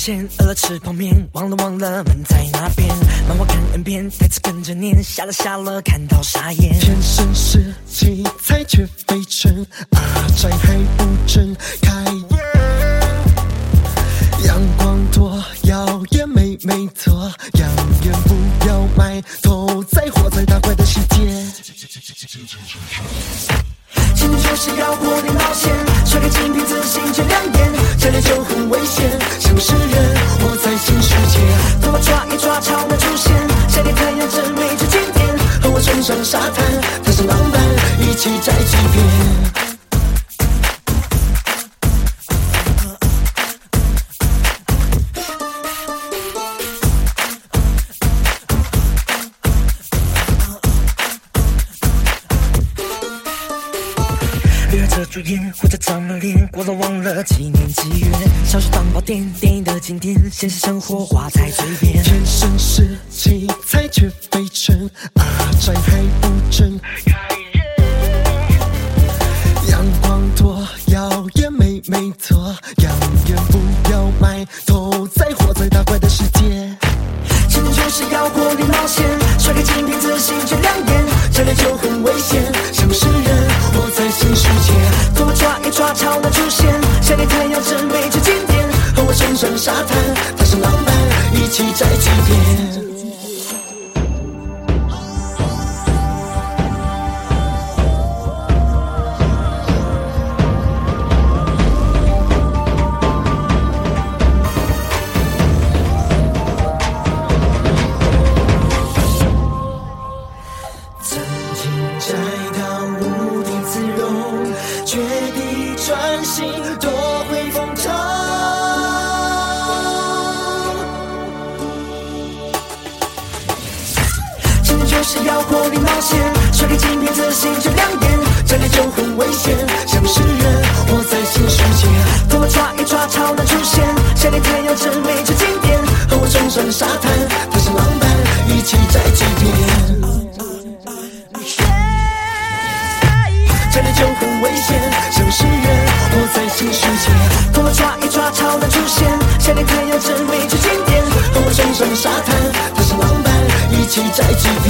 现，饿了吃泡面，忘了门在哪边。漫画看 N 遍，台词跟着念，下了看到傻眼。 天生是奇才却非真，阿宅还不真开眼。阳光多耀眼没错，扬言不要埋头再活在大怪的世界。 青春就是要活力冒险，甩开金瓶自信却亮眼，这里就很危险，像是人活在新世界。头发抓一抓，潮的出现，夏天太阳真美这经典，和我冲上沙滩，踏上浪漫，一起摘几遍。略遮住眼，或者长了脸，过了忘了几年几月。小说当宝典，电影的经典，现实生活挂在嘴边。 天生是奇才却非真，阿宅还不真开眼。阳光多耀眼没错，扬言不要埋头再活在大怪的世界。 青春就是要活力冒险，甩开金瓶自信却亮眼，这里就很危险，像是人活在新世界。头发抓一抓，潮的出现，夏天太阳真美这经典，和我冲上沙滩，踏上浪漫，一起摘几遍。摘到无地自容，绝地专心夺回风头。青春就是要活力冒险，甩开金瓶自信就亮眼，这里就很危险，像是人活在新世界。头发抓一抓，潮的出现，夏天太阳真美这经典，和我冲上沙滩，踏上浪漫，一起摘几遍。这里就很危险，像是人活在新世界。头发抓一抓，潮的出现，夏天太阳真美这经典，和我冲上沙滩，踏上浪漫，一起摘几遍。